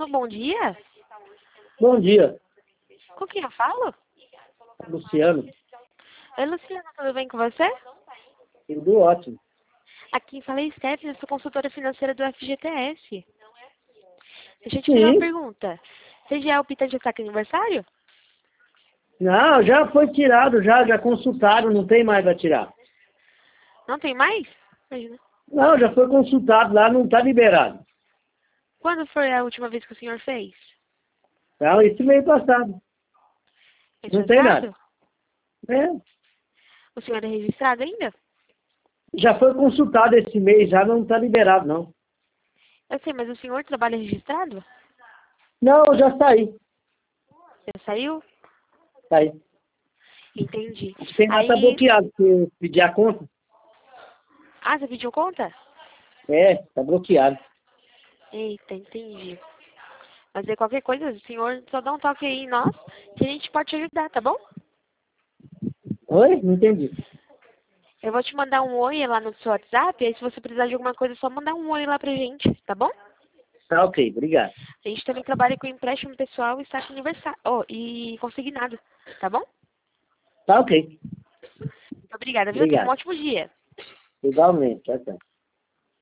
Alô, bom dia. Bom dia, Com quem eu falo? Luciano. Oi, Luciana, tudo bem com você? Tudo ótimo. Aqui fala é Stephanie, eu sou consultora financeira do FGTS. Deixa eu te fazer uma Sim. pergunta. Você já é o Pita de ataque aniversário? Não, já foi tirado, já consultaram, não tem mais a tirar. Não tem mais? Imagina. Não, já foi consultado lá, não está liberado. Quando foi a última vez que o senhor fez? Então, esse mês passado. Mês Não tem nada. passado? É, O senhor é registrado ainda? já foi consultado esse mês, já não está liberado, não. Eu sei, mas o senhor trabalha registrado? Não, eu já saí. Já saiu? Saí. Entendi. Tem lá, tá Aí... bloqueado, se eu pedir a conta. Ah, você pediu conta? É, tá bloqueado. Eita, entendi. Mas aí qualquer coisa, o senhor só dá um toque aí em nós, que a gente pode te ajudar, tá bom? Oi? Não entendi. Eu vou te mandar um oi lá no seu WhatsApp, aí se você precisar de alguma coisa, é só mandar um oi lá pra gente, tá bom? Tá ok, obrigado. A gente também trabalha com empréstimo pessoal e saque aniversário, e consignado, tá bom? Tá ok. Muito obrigada, viu? Tenha um Obrigado. ótimo dia. Igualmente, tchau, tchau.